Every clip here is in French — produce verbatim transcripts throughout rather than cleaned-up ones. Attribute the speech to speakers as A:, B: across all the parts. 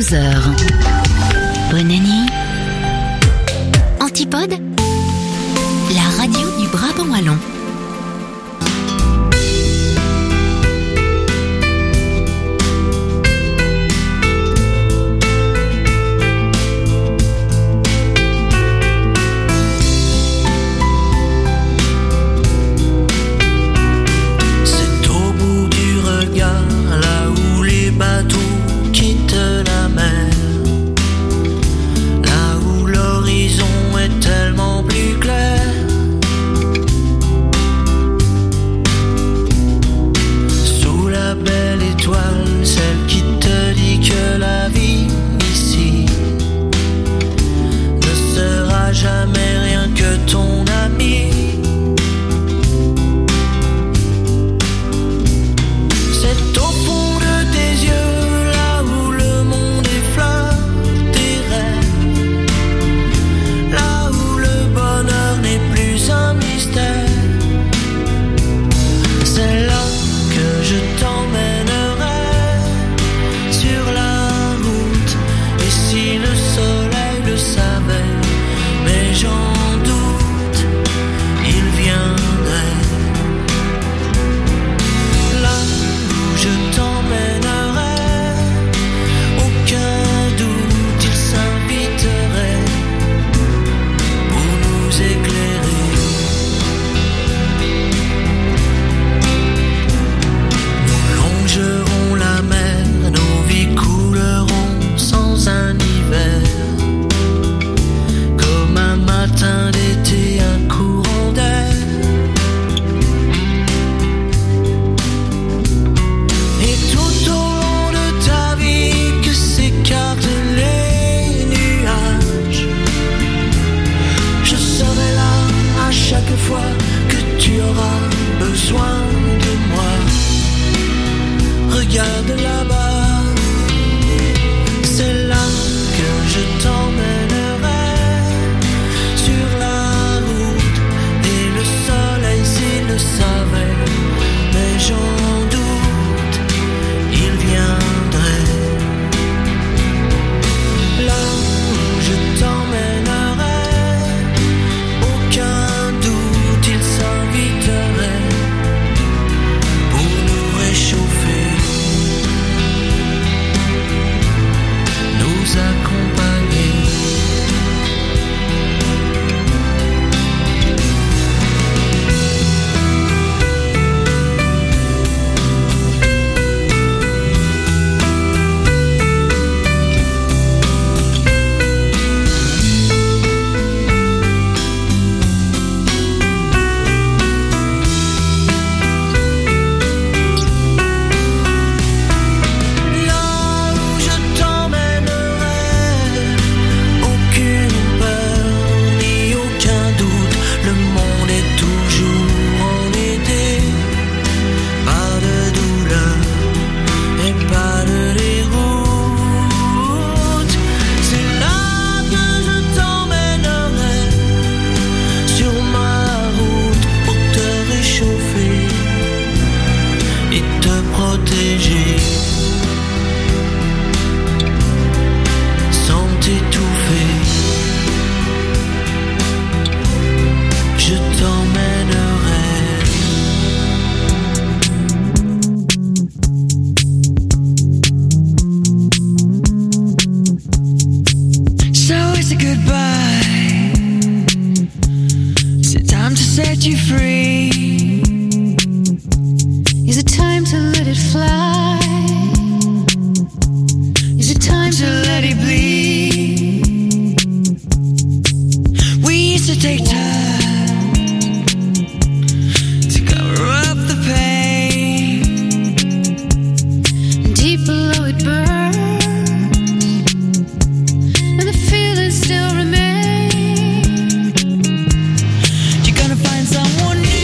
A: onze heures. Bonne nuit. Antipode, la radio du Brabant wallon.
B: You're gonna find someone new.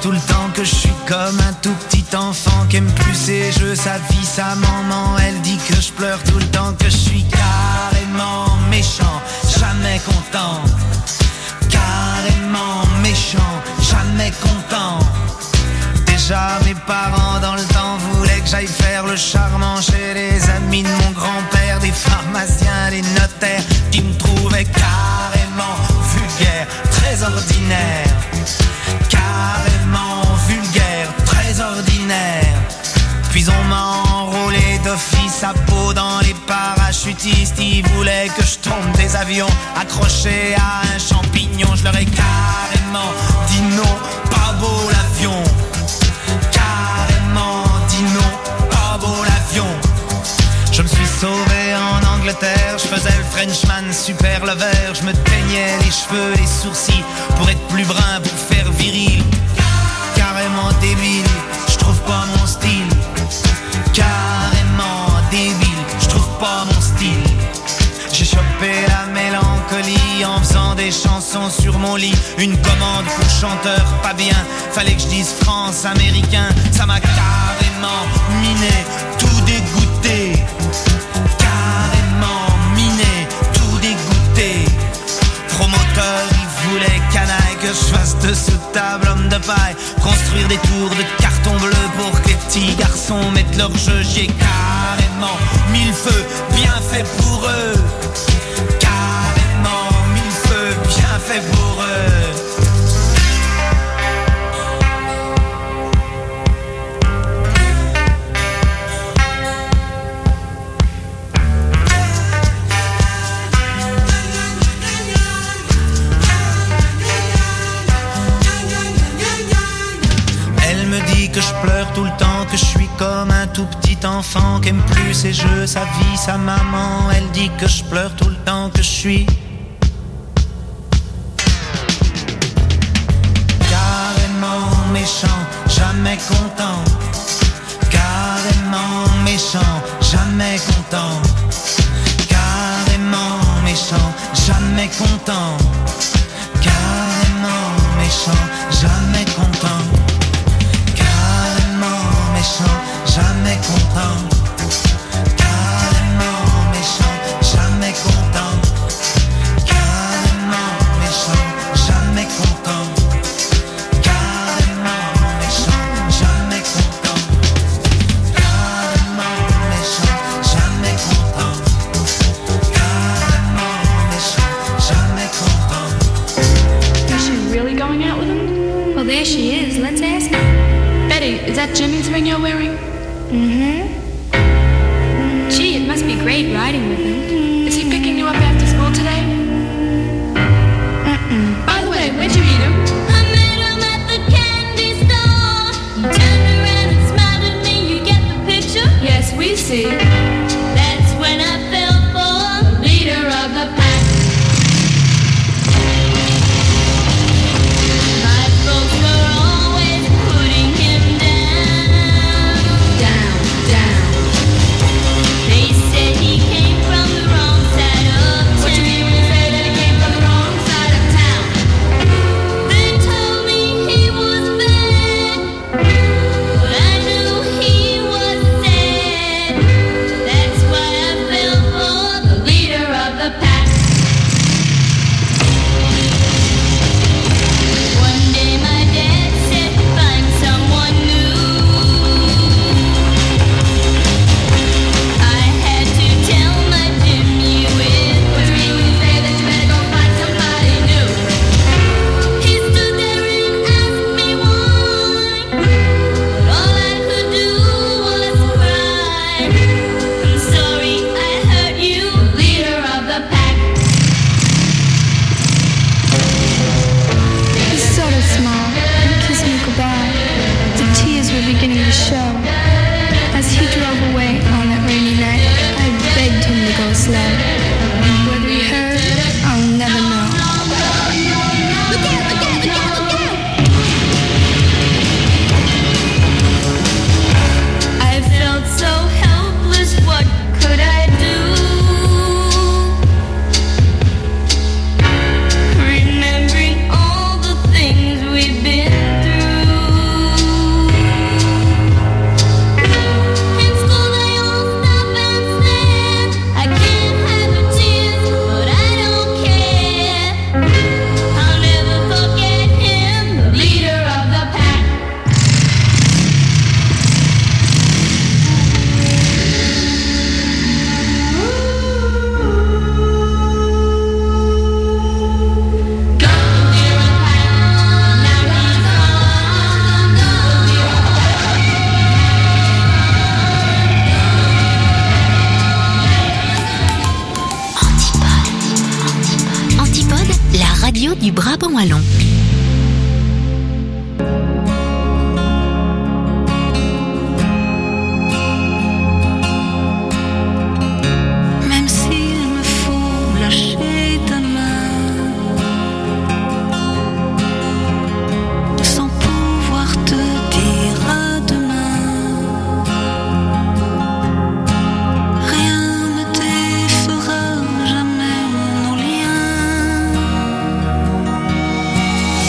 B: tout le temps que je suis comme un tout petit enfant qui aime plus ses jeux, sa vie, sa maman. Elle dit que je pleure tout le temps, que je suis carrément méchant, jamais content. Carrément méchant, jamais content. Déjà mes parents dans le temps voulaient que j'aille faire le charmant chez les amis de mon grand-père, des pharmaciens, des notaires qui me trouvaient carrément vulgaire, très ordinaire. Carrément vulgaire, très ordinaire. Puis on m'a enrôlé d'office à peau dans les parachutistes. Ils voulaient que je tombe des avions accroché à un champignon. Je leur ai carrément dit non, pas beau l'avion. Carrément dit non, pas beau l'avion. Je me suis sauvé en Angleterre, je faisais le Frenchman super lover. Je me teignais les cheveux, les sourcils pour être plus brun, pour faire viril. Carrément débile, je trouve pas mon style. Carrément débile, je trouve pas mon style. J'ai chopé la mélancolie en faisant des chansons sur mon lit. Une commande pour chanteur pas bien, fallait que je dise France américain. Ça m'a carrément miné, tout dégoûté. Carrément miné, tout dégoûté. Promoteur, il voulait canaille que je fasse de ce table homme de paille. Construire des tours de carton bleu pour que les petits garçons mettent leur jeu. J'y ai carrément mis le feu, bien fait pour eux. Carrément mis le feu, bien fait pour eux. Que je pleure tout le temps, que je suis comme un tout petit enfant qui aime plus ses jeux, sa vie, sa maman. Elle dit que je pleure tout le temps, que je suis carrément méchant, jamais content. Carrément méchant, jamais content. Carrément méchant, jamais content. Carrément méchant, jamais content. Méchant, jamais content. Carrément méchant, jamais content. Carrément méchant, jamais content. Carrément méchant, jamais content. Carrément méchant, jamais content. Carrément méchant, jamais content.
C: Is she really going out with him?
D: Well, there she is. Let's ask her.
C: Betty, is that Jimmy's ring you're wearing?
D: Mm-hmm.
C: Gee, it must be great riding with him. Is he picking you up after school today?
D: Mm-mm.
C: By the way, where'd you meet him?
E: I met him at the candy store. He turned around and smiled at me. You get the picture?
C: Yes, we see.
E: That's when I fell for the leader of the pack. My folks were always putting him down,
C: Down, down.
E: They said he came from the wrong side of town.
C: What you mean when you say that he came from the wrong side of town?
E: They told me he was bad, but I knew he was sad.
A: Brabant-Wallon.
F: Même s'il me faut lâcher ta main, sans pouvoir te dire à demain, rien ne défera jamais nos liens.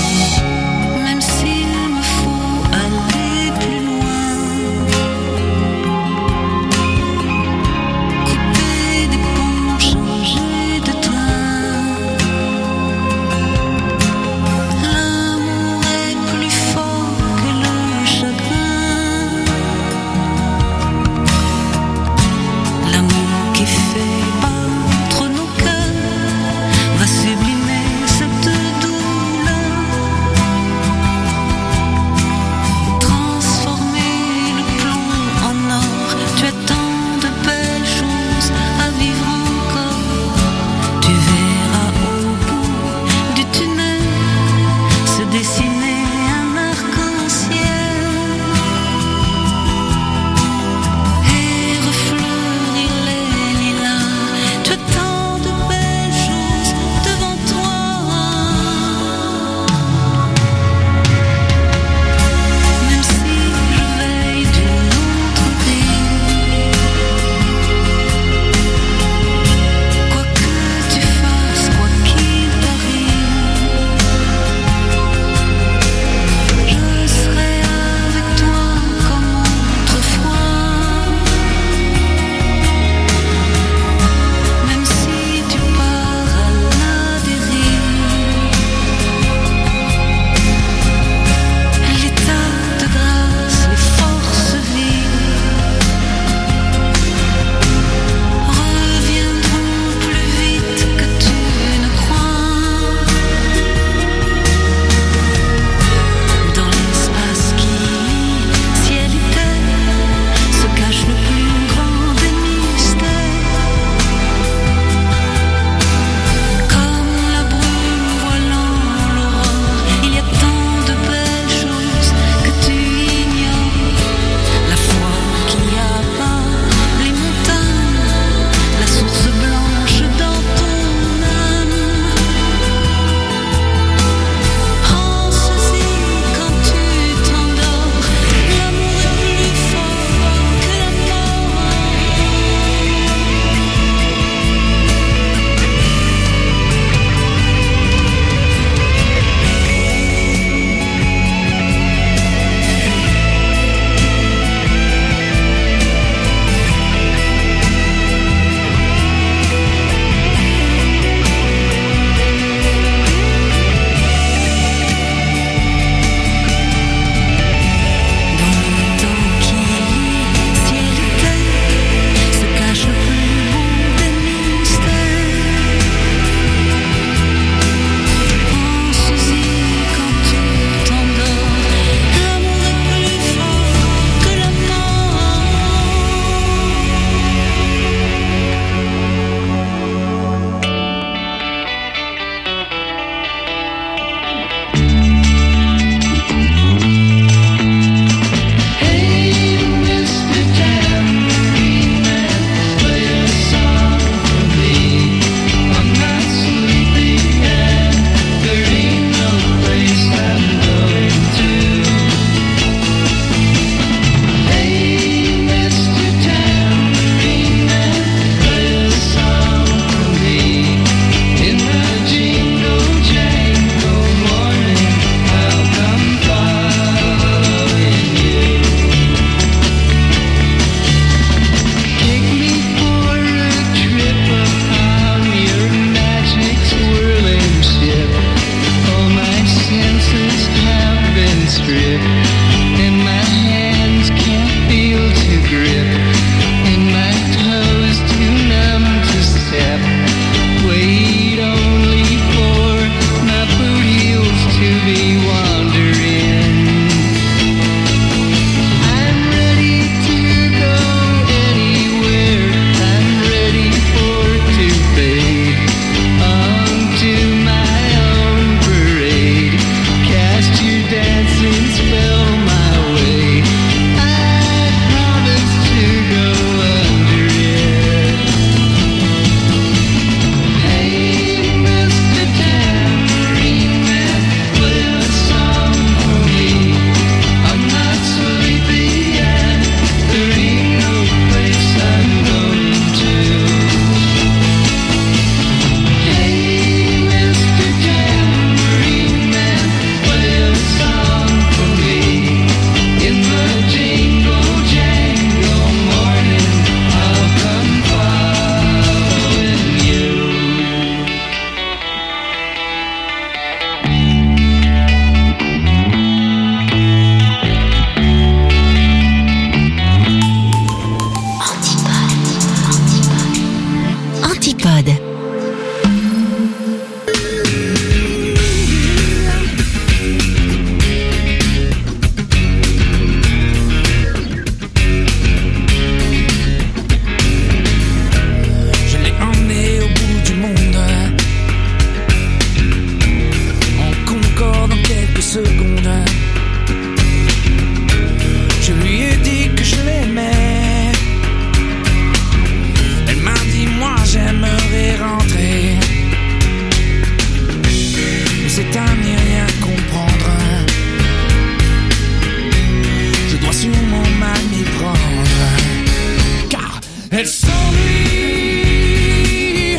B: Elle s'ennuie,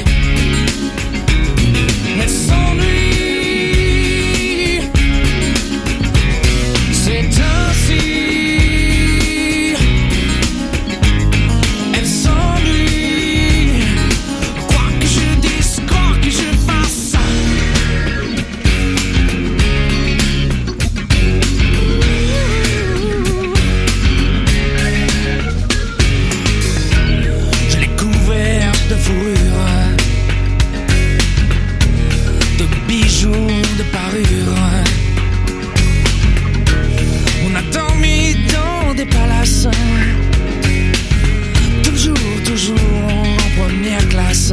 B: elle s'ennuie, c'est ainsi. Elle s'ennuie, quoi que je dise, quoi que je fasse. Je l'ai couverte de fourrure, de bijoux, de parures. On a dormi dans des palaces, toujours, toujours en première classe.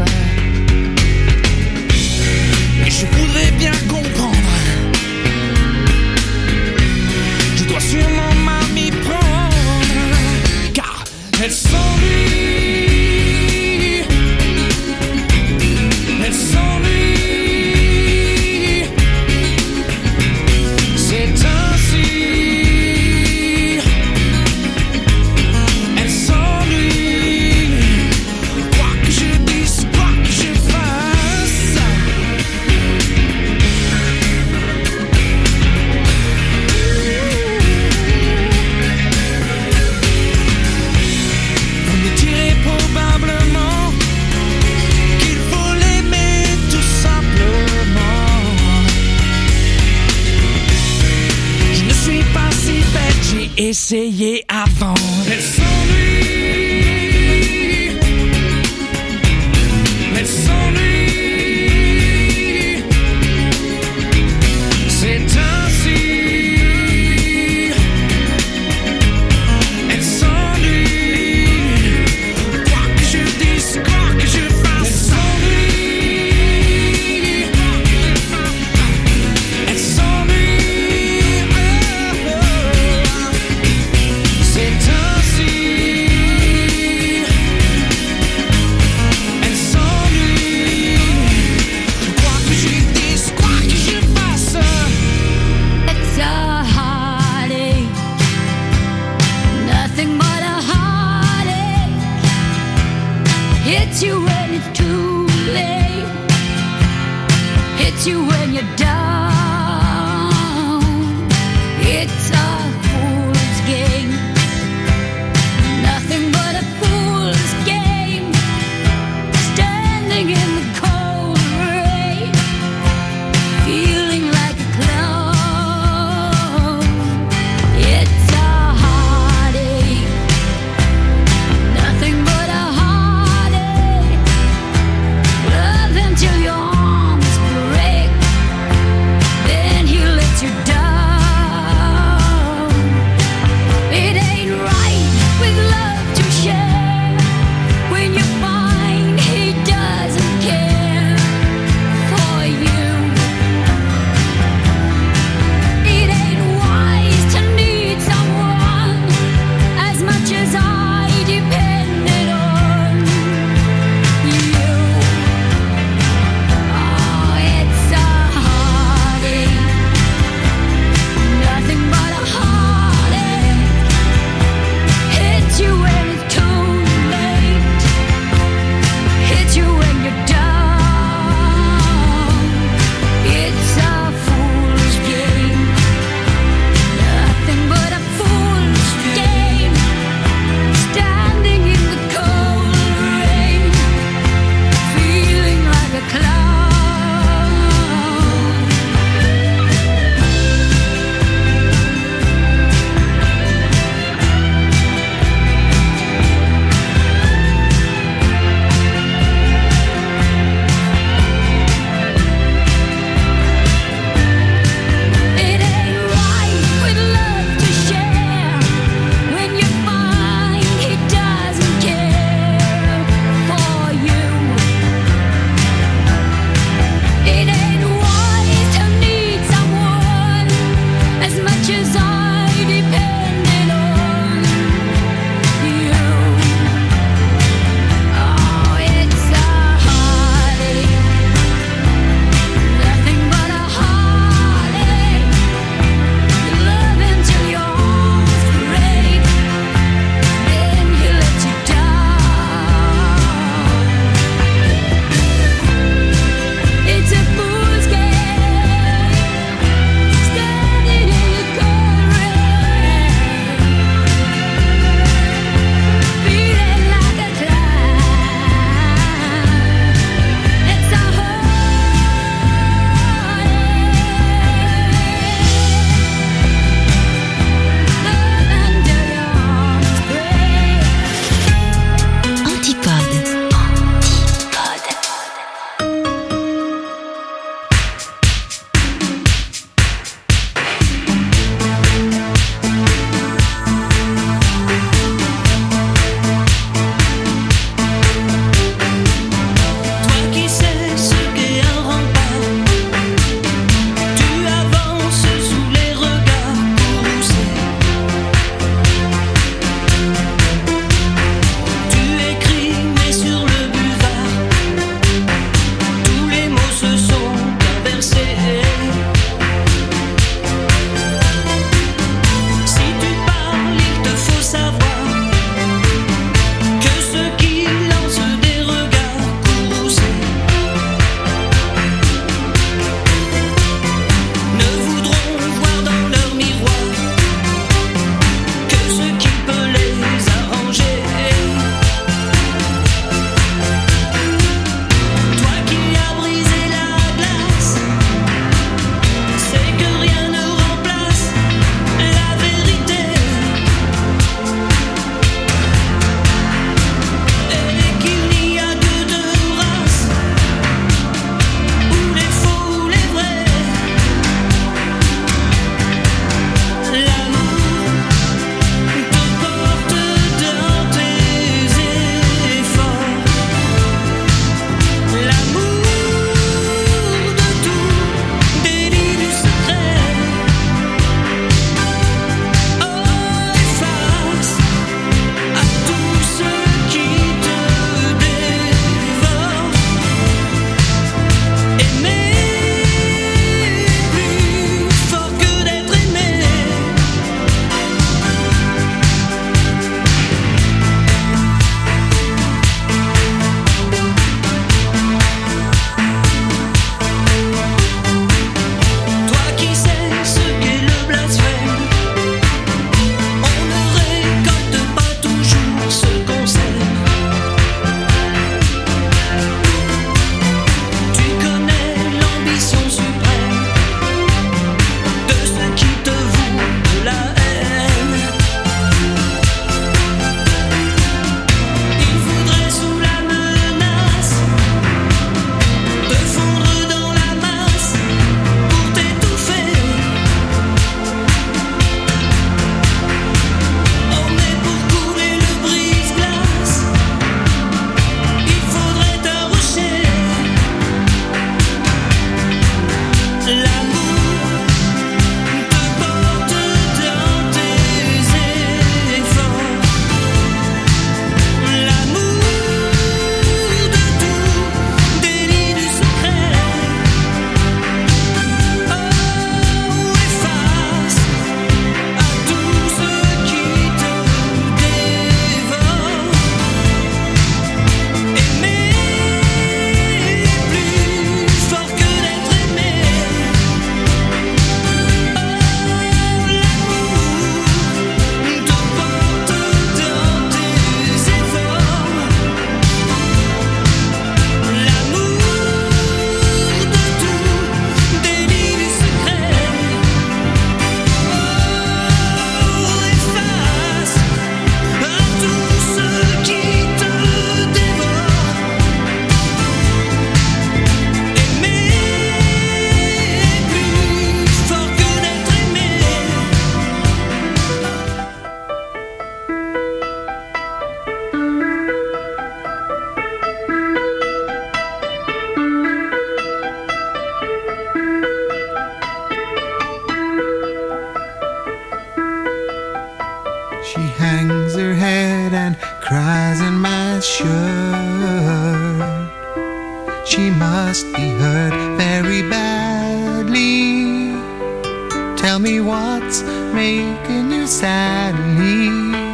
B: Et je voudrais bien comprendre, je dois sûrement m'y prendre, car elle s'ennuie, elle s'ennuie, c'est ainsi. Elle s'ennuie, quoi que je dise, quoi que je fasse. Vous me direz probablement qu'il faut l'aimer tout simplement. Je ne suis pas si bête, j'ai essayé avant. Elle s'ennuie, elle s'ennuie, c'est ainsi. Elle s'ennuie, quoi que je dise, quoi que je fasse. Elle s'ennuie, elle s'ennuie, oh, oh, c'est ainsi. Elle s'ennuie, quoi que je dise, quoi que je fasse.
E: It's a heartache, nothing but a heartache. Hits you when it's too late, hits you when you're down. It's a fool's game, nothing but a fool's game. Standing in the cold rain, feeling like a clown. It's a heartache, nothing but a heartache. Love until your arms break,
B: hurt. She must be hurt very badly. Tell me what's making you sadly.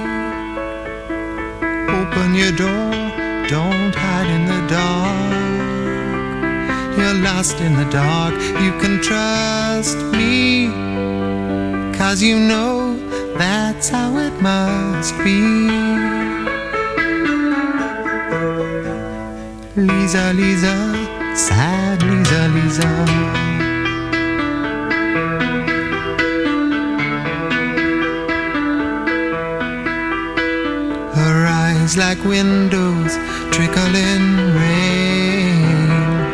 B: Open your door, don't hide in the dark. You're lost in the dark, you can trust me. 'Cause you know that's how it must be. Lisa, Lisa, sad Lisa, Lisa. Her eyes like windows, trickling rain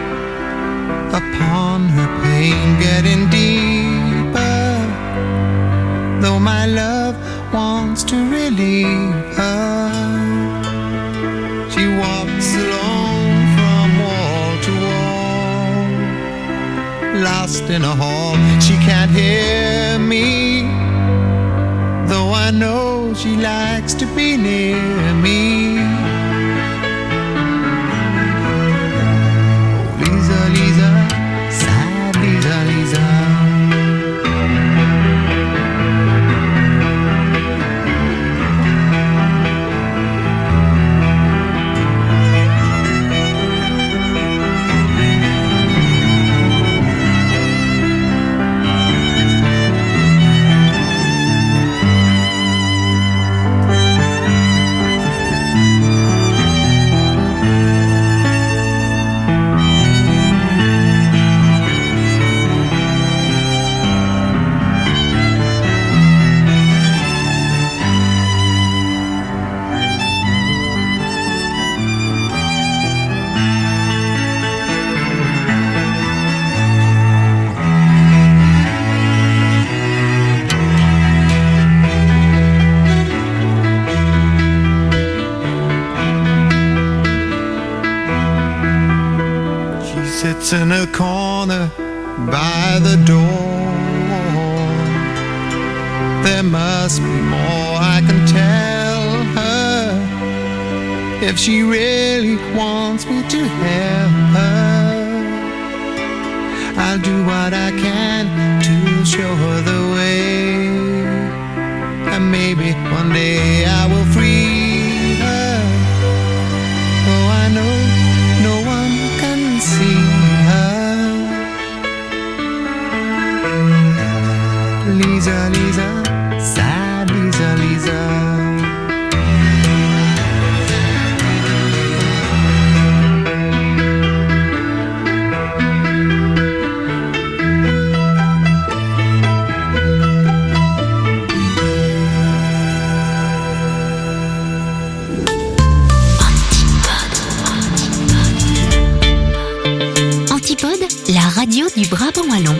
B: upon her pain, getting deeper. Though my love wants to relieve her, she walks alone from wall to wall, lost in a hall. She can't hear me, though I know she likes to be near me. Oh, Lisa, Lisa, sad Lisa, Lisa. Sits in a corner by the door. There must be more I can tell her if she really wants me to help her. I'll do what I can to show her the way, and maybe one day I will free her. Oh, I know no one can see her. Lisa, Lisa, sad Lisa, Lisa.
A: Antipode, la radio du Brabant wallon.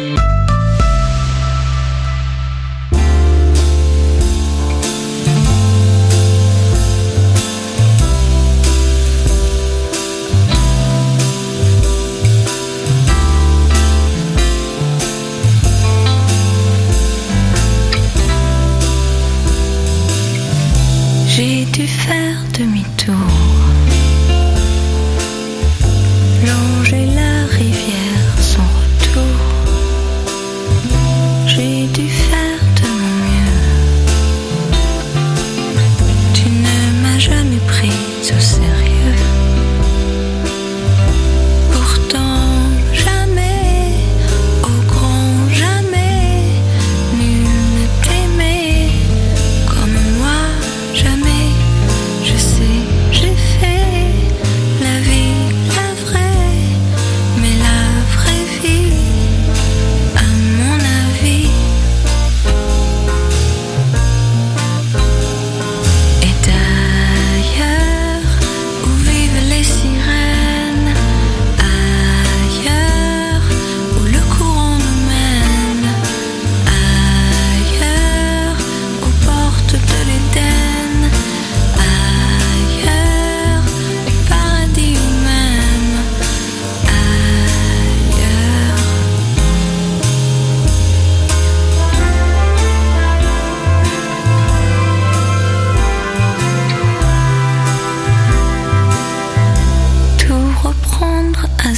F: J'ai dû faire demi-tour, longer la rivière sans retour.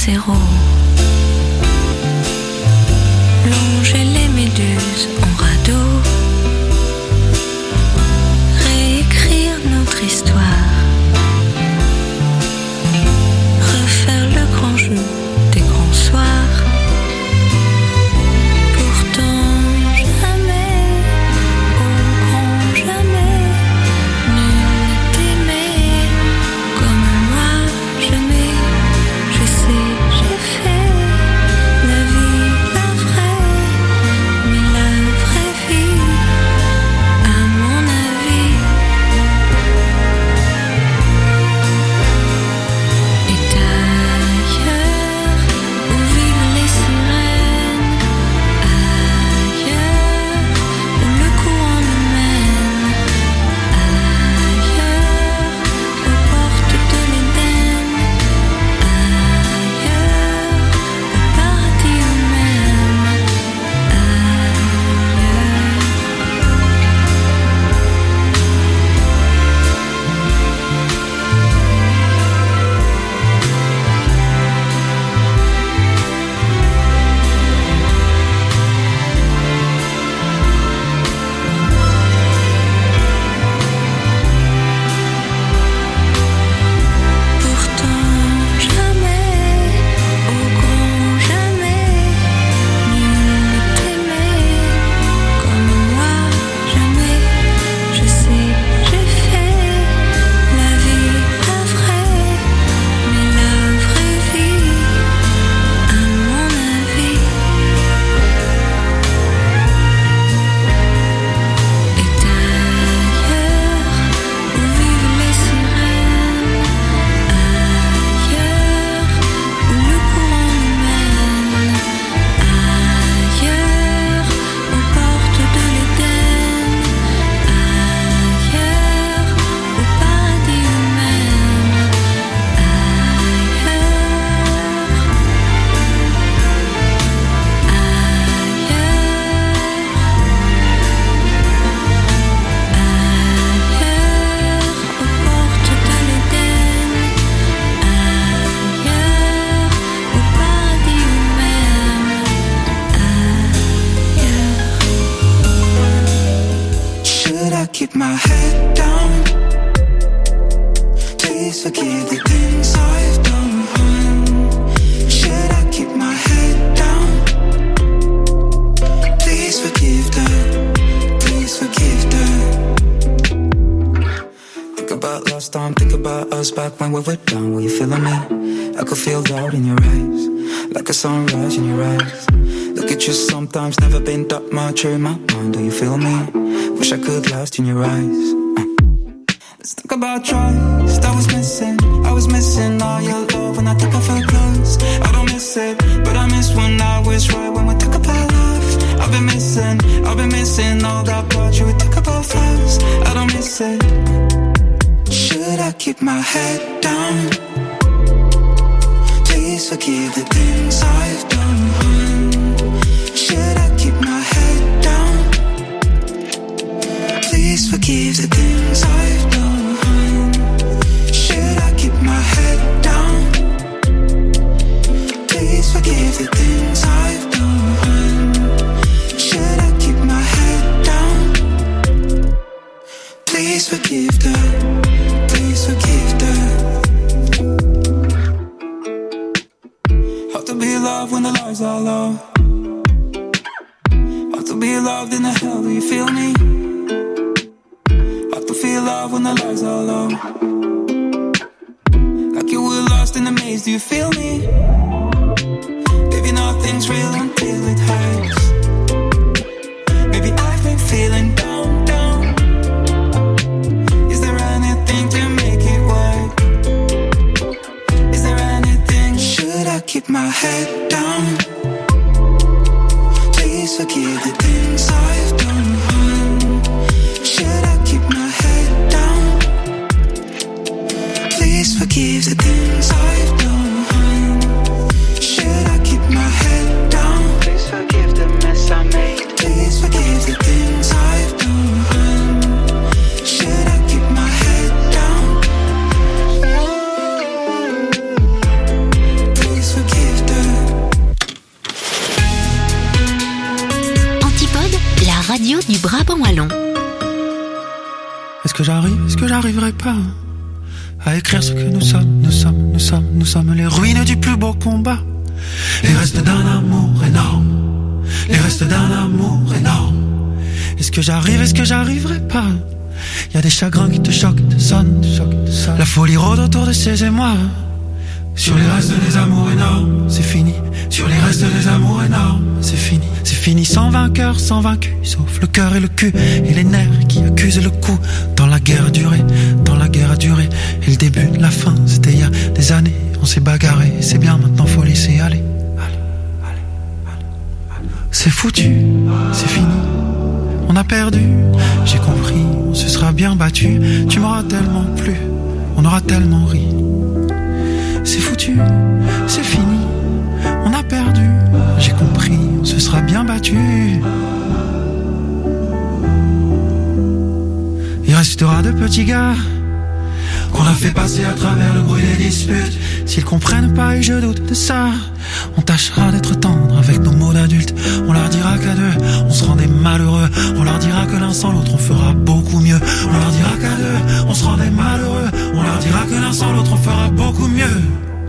F: zéro. Longer les méduses en radeau. Réécrire notre histoire. Refaire le grand jeu des grands soirs. Pourtant jamais, au grand jamais, nul ne t'aimait comme moi jamais. Je sais, j'ai fait la vie, la vraie, mais la vraie vie, à mon avis, est ailleurs où vivent les sirènes, ailleurs où le courant nous mène, ailleurs aux portes de l'Éden, ailleurs au paradis ou même ailleurs. Pourtant jamais, au grand jamais, nul ne t'aimait comme moi jamais. Je sais, j'ai fait la vie, la vraie, mais la vraie vie, à mon avis, est ailleurs où vivent les sirènes, ailleurs où le courant nous mène, ailleurs aux portes de l'Éden, ailleurs au paradis ou même ailleurs, ailleurs, aux portes de l'Éden, ailleurs au paradis ou même ailleurs.
B: Should I keep my head down? Please forgive the things I've done. Should I keep my head down? Please forgive the, please forgive the. Think about last time, think about us back when we were down. Were you feeling me? I could feel doubt in your eyes, like a sunrise in your eyes. Look at you sometimes, never been that much in my mind. Do you feel me? Wish I could last in your eyes. Uh. Let's talk about trust. I was missing, I was missing all your love when I took off her clothes. I don't miss it, but I miss when I was right when we talk about love. I've been missing, I've been missing all that part you would talk about first. I don't miss it. Should I keep my head down? Please forgive the things I've done. Should I keep my head down? Please forgive the things I've done. Should I keep my head down? Please forgive the things I've done. Should I keep my head down? Please forgive the, please forgive the. How to be loved when the lies are low. How to be loved in the hell, do you feel me? How to feel love when the lies are low. Like you were lost in the maze, do you feel me? Baby, nothing's real until it hurts. Maybe I've been feeling down, down. Is there anything to make it work? Is there anything? Should I keep my head down? Please forgive the things I've done. Should I keep my head down? Please forgive the things I've done. Should I keep my head down? Please forgive the mess I made. Please forgive the things I've done. Should I keep my head down? Please forgive
G: Est-ce que j'arrive, est-ce que j'arriverai pas à écrire ce que nous sommes, nous sommes, nous sommes, nous sommes les ruines du plus beau combat. Les restes d'un amour énorme, les restes d'un amour énorme. Est-ce que j'arrive, est-ce que j'arriverai pas? Y a des chagrins qui te choquent, te sonnent, te choquent, te sonnent. La folie rôde autour de ces émois. Sur les restes des amours énormes, c'est fini. Sur les restes des amours énormes, c'est fini. C'est fini sans vainqueur, sans vaincu, sauf le cœur et le cul et les nerfs qui accusent le coup. Dans la guerre a duré, dans la guerre a duré. Et le début de la fin, c'était il y a des années. On s'est bagarré, c'est bien, maintenant faut laisser aller. Allez, allez, allez, allez. C'est foutu, c'est fini. On a perdu, j'ai compris, on se sera bien battu. Tu m'auras tellement plu, on aura tellement ri. C'est foutu, c'est fini, on a perdu, j'ai compris, on se sera bien battu. Il restera de petits gars qu'on a fait passer à travers le bruit des disputes. S'ils comprennent pas et je doute de ça, on tâchera d'être tendre avec nos mots d'adultes. On leur dira qu'à deux, on se rendait malheureux. On leur dira que l'un sans l'autre on fera beaucoup mieux. On leur dira qu'à deux, on se rendait malheureux. On leur dira que l'un sans l'autre on fera beaucoup mieux.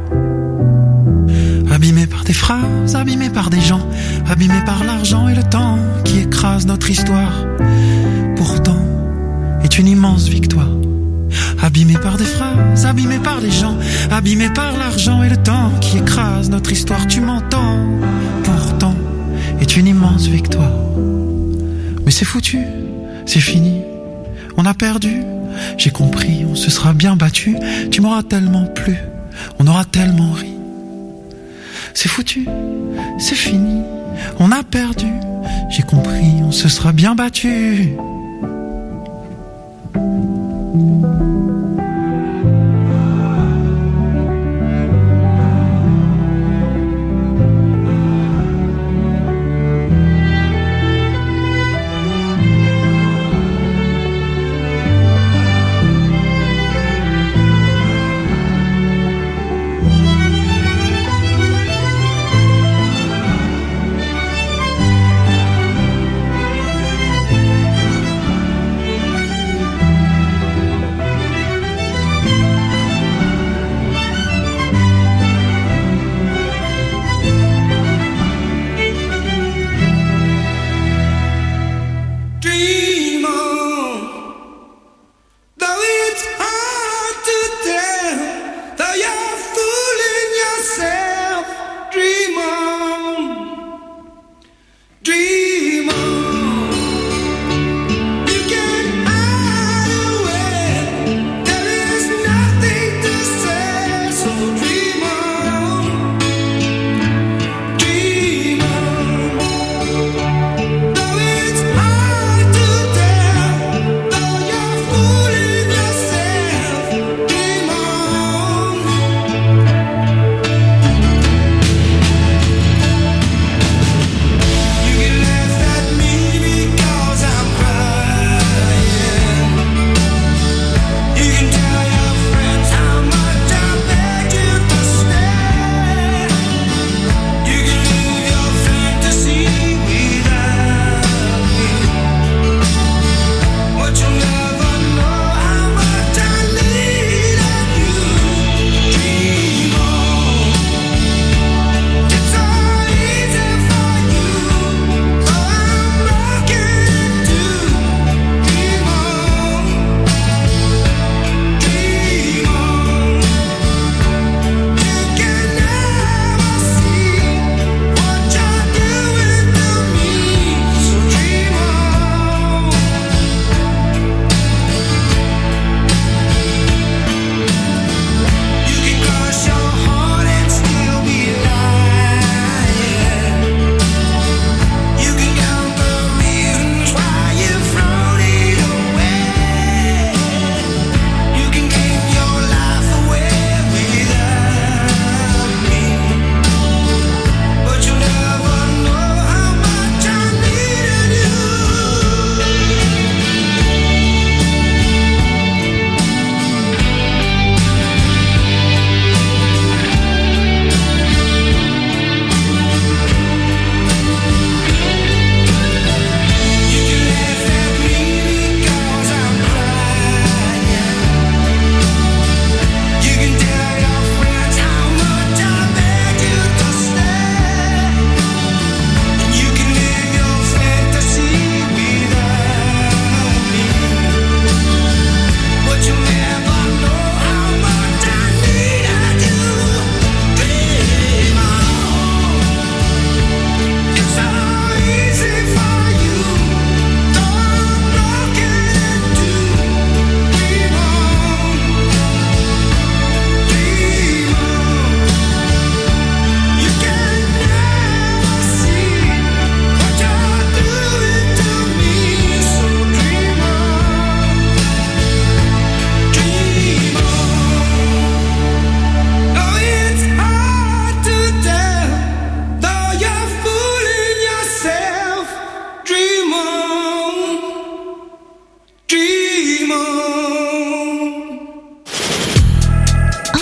G: Abîmés par des phrases, abîmés par des gens, abîmés par l'argent et le temps qui écrase notre histoire. Pourtant, est une immense victoire. Abîmés par des phrases, abîmés par des gens, abîmés par l'argent et le temps qui écrase notre histoire. Tu m'entends? Pourtant, est une immense victoire. Mais c'est foutu, c'est fini, on a perdu. J'ai compris, on se sera bien battu. Tu m'auras tellement plu, on aura tellement ri. C'est foutu, c'est fini, on a perdu. J'ai compris, on se sera bien battu.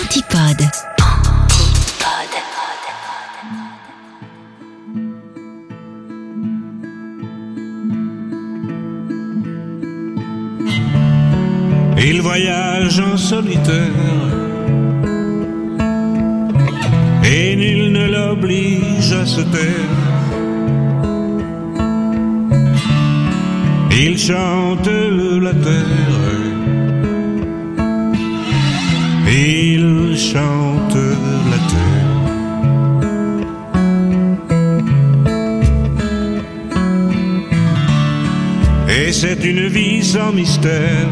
A: Antipode.
H: Il voyage en solitaire et nul ne l'oblige à se taire. Il chante la terre, il chante la terre. Et c'est une vie sans mystère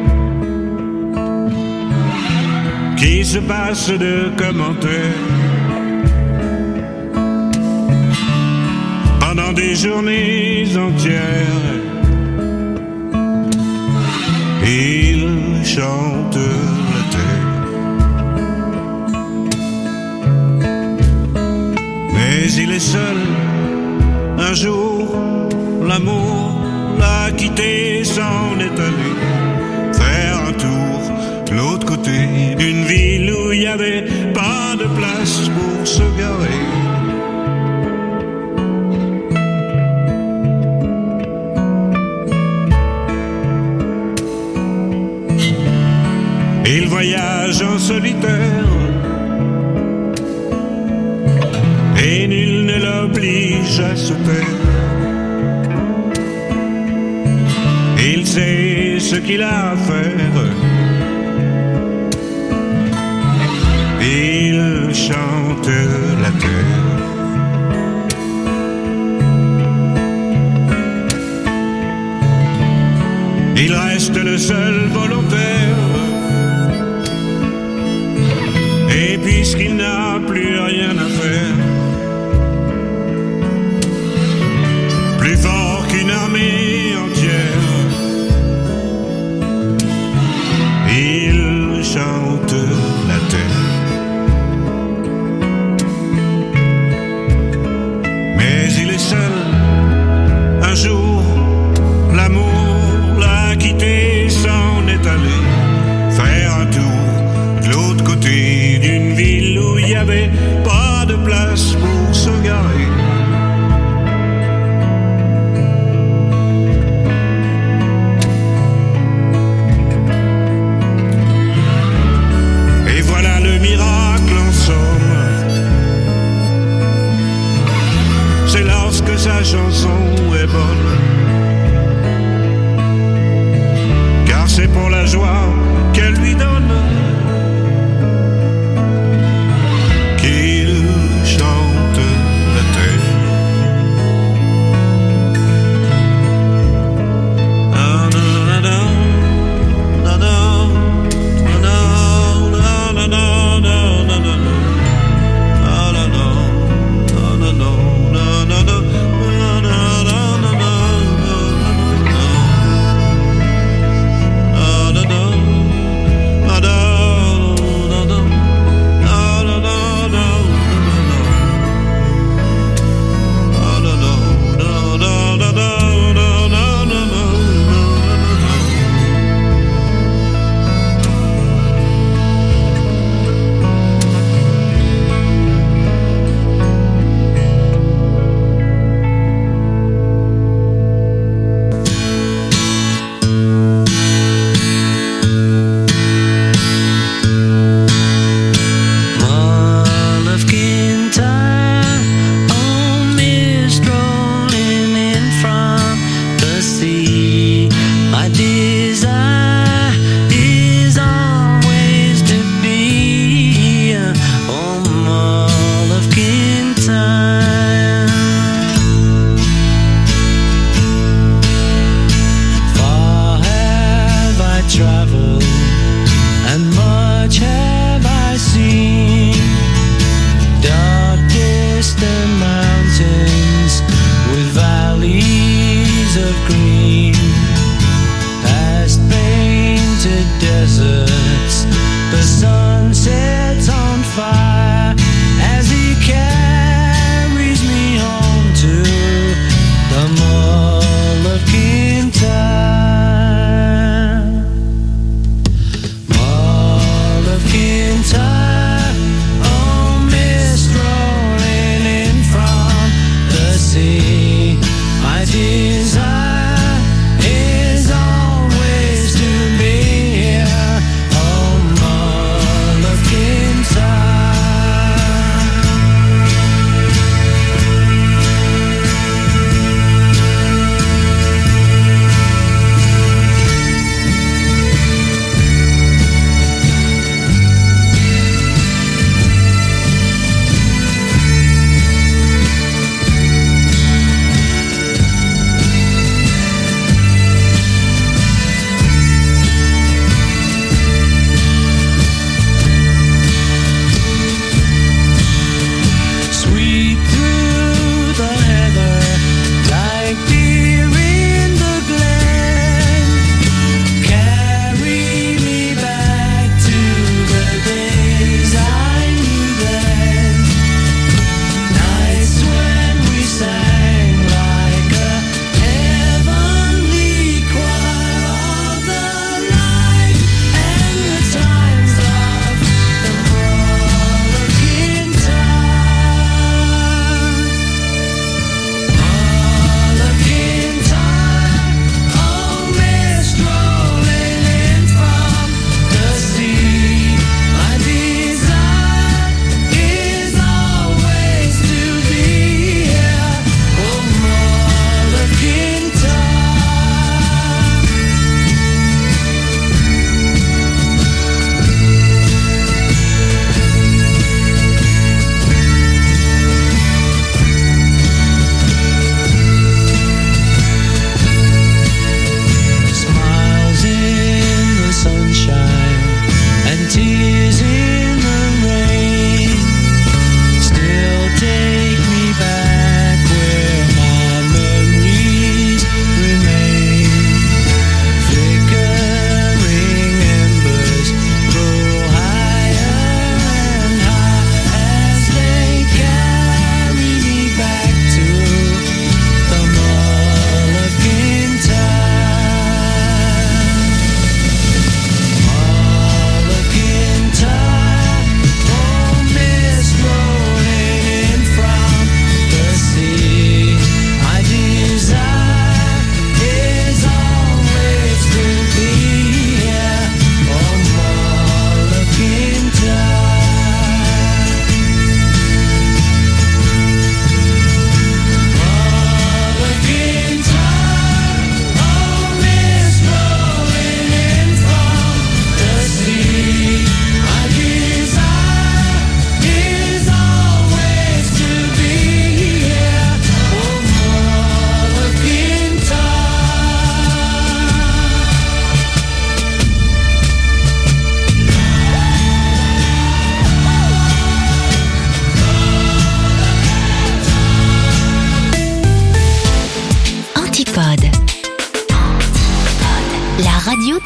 H: qui se passe de commentaires pendant des journées entières. Il chante la terre, mais il est seul. Un jour, l'amour l'a quitté, s'en est allé faire un tour de l'autre côté d'une ville où il n'y avait pas de place pour se garer. Il voyage en solitaire et nul ne l'oblige à se taire. Il sait ce qu'il a à faire. Il chante la terre. Il reste le seul volontaire. Et puisqu'il n'a plus rien à faire, plus fort qu'une armée entière, il chante la terre. Mais il est seul. Un jour, l'amour l'a quitté, s'en est allé faire un tour de l'autre côté d'une ville où il n'y avait pas de place pour se garer. Et voilà le miracle en somme, c'est lorsque sa chanson est bonne, car c'est pour la joie qu'elle lui donne qui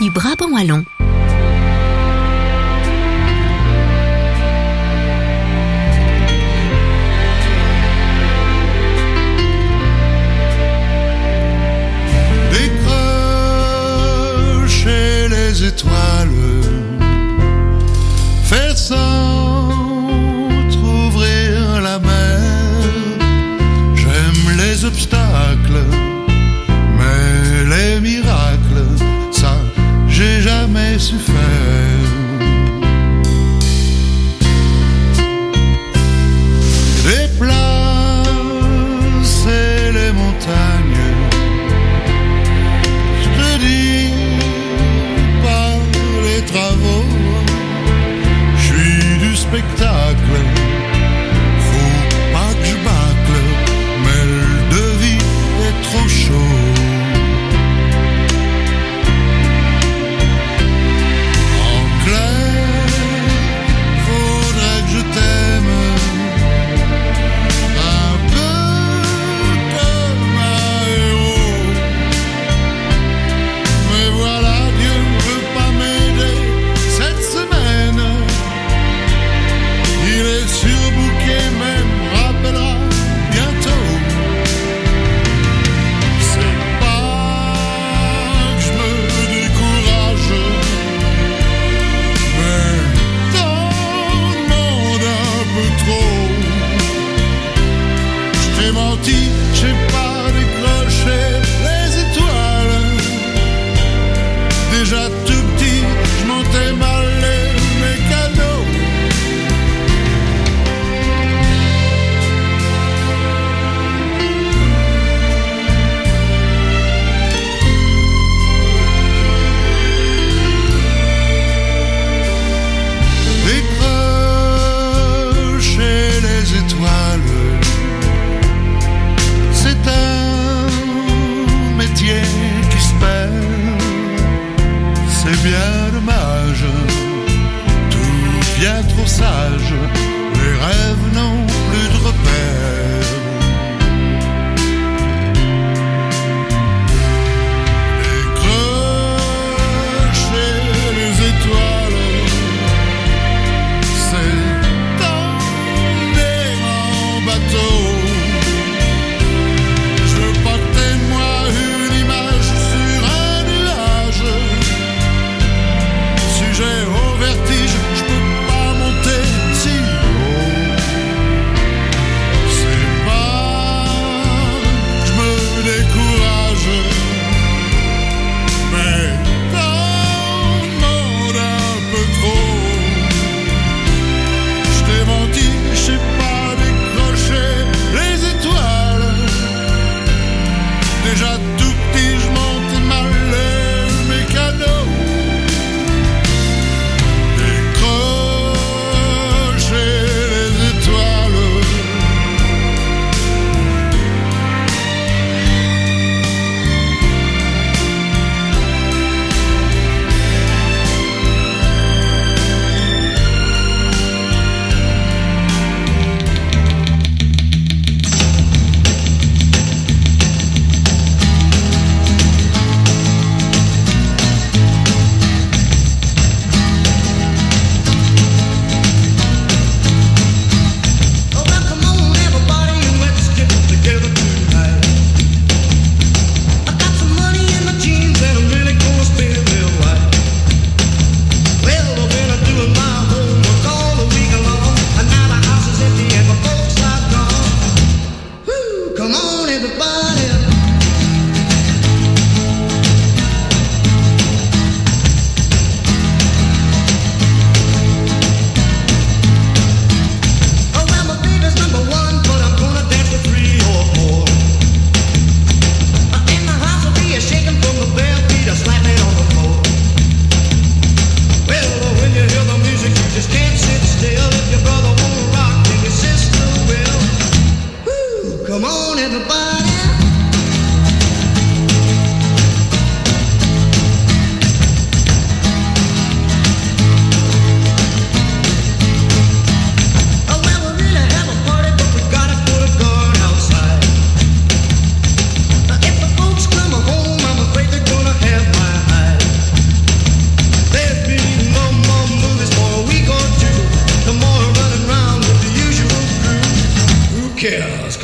A: du Brabant wallon.
I: Décrocher les étoiles, faire s'entrouvrir la mer. J'aime les obstacles, mais les miracles, ça j'ai jamais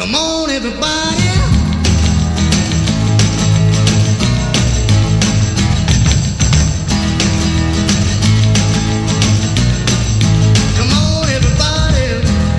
J: Come on, everybody.